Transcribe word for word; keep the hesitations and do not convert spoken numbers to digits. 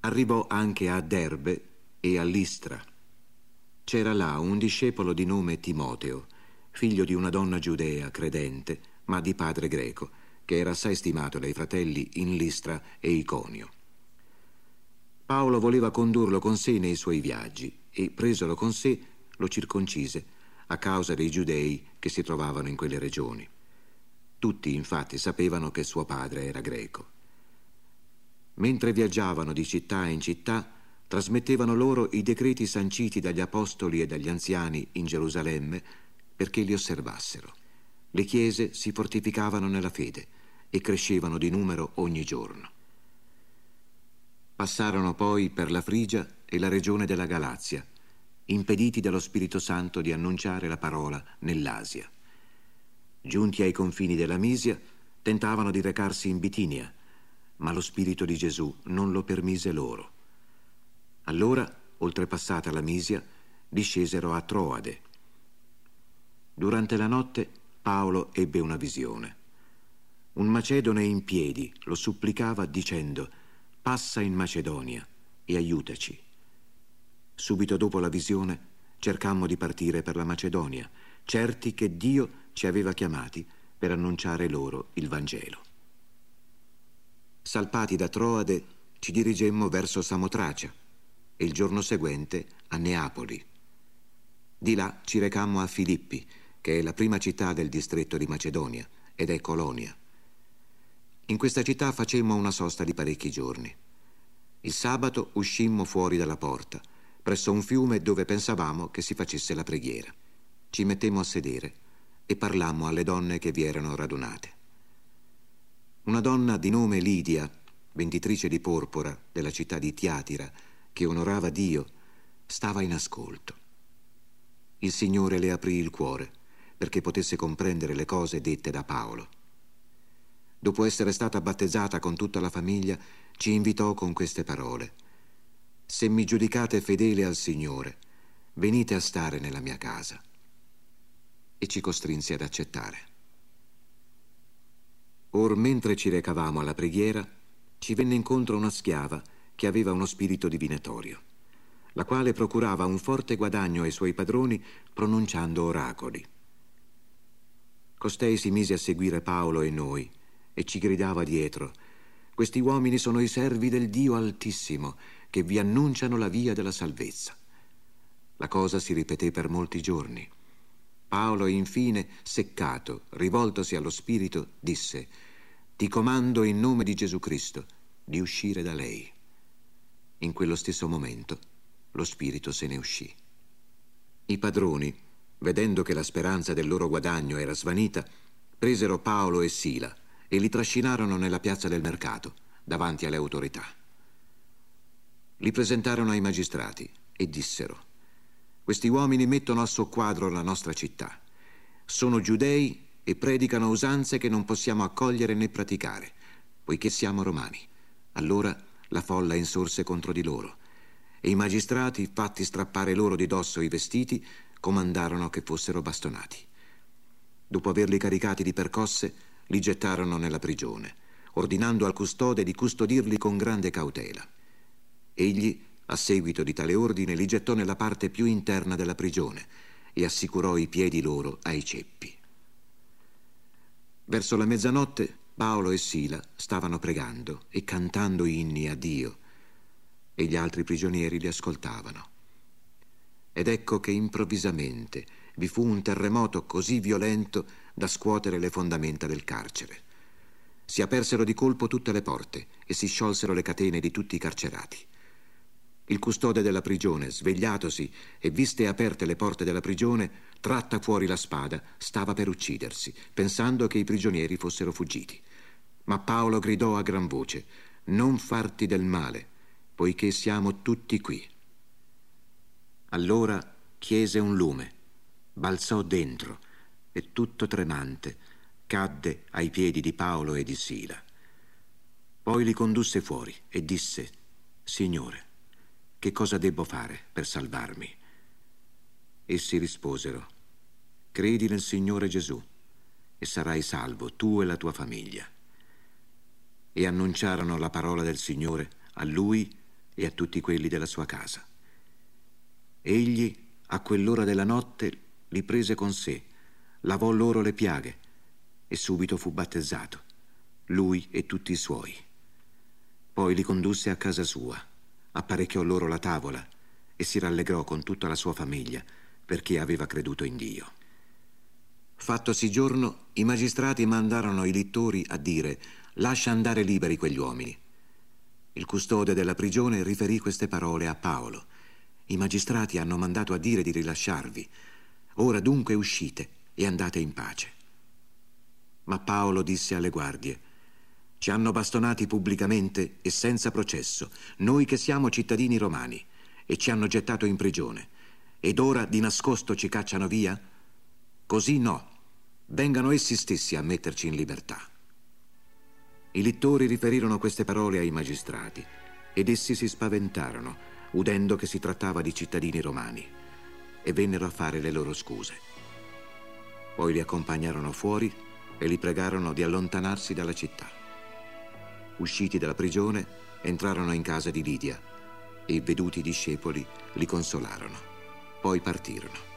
Arrivò anche a Derbe e a Listra. C'era là un discepolo di nome Timoteo, figlio di una donna giudea credente, ma di padre greco, che era assai stimato dai fratelli in Listra e Iconio. Paolo voleva condurlo con sé nei suoi viaggi e, presolo con sé, lo circoncise a causa dei giudei che si trovavano in quelle regioni. Tutti, infatti, sapevano che suo padre era greco. Mentre viaggiavano di città in città, trasmettevano loro i decreti sanciti dagli apostoli e dagli anziani in Gerusalemme perché li osservassero. Le chiese si fortificavano nella fede e crescevano di numero ogni giorno. Passarono poi per la Frigia e la regione della Galazia, impediti dallo Spirito Santo di annunciare la parola nell'Asia. Giunti ai confini della Misia, tentavano di recarsi in Bitinia, ma lo Spirito di Gesù non lo permise loro. Allora, oltrepassata la Misia, discesero a Troade. Durante la notte Paolo ebbe una visione. Un macedone in piedi lo supplicava dicendo: «Passa in Macedonia e aiutaci». Subito dopo la visione cercammo di partire per la Macedonia, certi che Dio ci aveva chiamati per annunciare loro il Vangelo. Salpati da Troade ci dirigemmo verso Samotracia e il giorno seguente a Neapoli. Di là ci recammo a Filippi, che è la prima città del distretto di Macedonia ed è colonia. In questa città facemmo una sosta di parecchi giorni. Il sabato uscimmo fuori dalla porta, presso un fiume dove pensavamo che si facesse la preghiera. Ci mettemmo a sedere e parlammo alle donne che vi erano radunate. Una donna di nome Lidia, venditrice di porpora della città di Tiatira, che onorava Dio, stava in ascolto. Il Signore le aprì il cuore perché potesse comprendere le cose dette da Paolo. Dopo essere stata battezzata con tutta la famiglia, ci invitò con queste parole: «Se mi giudicate fedele al Signore, venite a stare nella mia casa». E ci costrinse ad accettare. Or, mentre ci recavamo alla preghiera, ci venne incontro una schiava che aveva uno spirito divinatorio, la quale procurava un forte guadagno ai suoi padroni pronunciando oracoli. Costei si mise a seguire Paolo e noi e ci gridava dietro: «Questi uomini sono i servi del Dio Altissimo, che vi annunciano la via della salvezza». La cosa si ripeté per molti giorni. Paolo, infine, seccato, rivoltosi allo spirito, disse: «Ti comando in nome di Gesù Cristo di uscire da lei». In quello stesso momento lo spirito se ne uscì. I padroni, vedendo che la speranza del loro guadagno era svanita, presero Paolo e Sila e li trascinarono nella piazza del mercato, davanti alle autorità. Li presentarono ai magistrati e dissero: «Questi uomini mettono a soqquadro la nostra città. Sono giudei e predicano usanze che non possiamo accogliere né praticare, poiché siamo romani». Allora la folla insorse contro di loro e i magistrati, fatti strappare loro di dosso i vestiti, comandarono che fossero bastonati. Dopo averli caricati di percosse, li gettarono nella prigione, ordinando al custode di custodirli con grande cautela. Egli, a seguito di tale ordine, li gettò nella parte più interna della prigione e assicurò i piedi loro ai ceppi. Verso la mezzanotte Paolo e Sila stavano pregando e cantando inni a Dio e gli altri prigionieri li ascoltavano. Ed ecco che improvvisamente vi fu un terremoto così violento da scuotere le fondamenta del carcere. Si apersero di colpo tutte le porte e si sciolsero le catene di tutti i carcerati. Il custode della prigione, svegliatosi e viste aperte le porte della prigione, tratta fuori la spada, stava per uccidersi, pensando che i prigionieri fossero fuggiti. Ma Paolo gridò a gran voce: «Non farti del male, poiché siamo tutti qui». Allora chiese un lume, balzò dentro e, tutto tremante, cadde ai piedi di Paolo e di Sila. Poi li condusse fuori e disse: «Signore, che cosa debbo fare per salvarmi?» Essi risposero: «Credi nel Signore Gesù e sarai salvo, tu e la tua famiglia». E annunciarono la parola del Signore a lui e a tutti quelli della sua casa. Egli, a quell'ora della notte, li prese con sé, lavò loro le piaghe e subito fu battezzato, lui e tutti i suoi. Poi li condusse a casa sua, apparecchiò loro la tavola e si rallegrò con tutta la sua famiglia perché aveva creduto in Dio. Fattosi giorno, i magistrati mandarono i littori a dire: lascia andare liberi quegli uomini. Il custode della prigione riferì queste parole a Paolo: i magistrati hanno mandato a dire di rilasciarvi. Ora dunque uscite e andate in pace. Ma Paolo disse alle guardie: ci hanno bastonati pubblicamente e senza processo, noi che siamo cittadini romani, e ci hanno gettato in prigione. Ed ora di nascosto ci cacciano via? Così no, vengano essi stessi a metterci in libertà. I littori riferirono queste parole ai magistrati, ed essi si spaventarono, udendo che si trattava di cittadini romani, e vennero a fare le loro scuse. Poi li accompagnarono fuori e li pregarono di allontanarsi dalla città. Usciti dalla prigione, entrarono in casa di Lidia, e i veduti discepoli li consolarono. Poi partirono.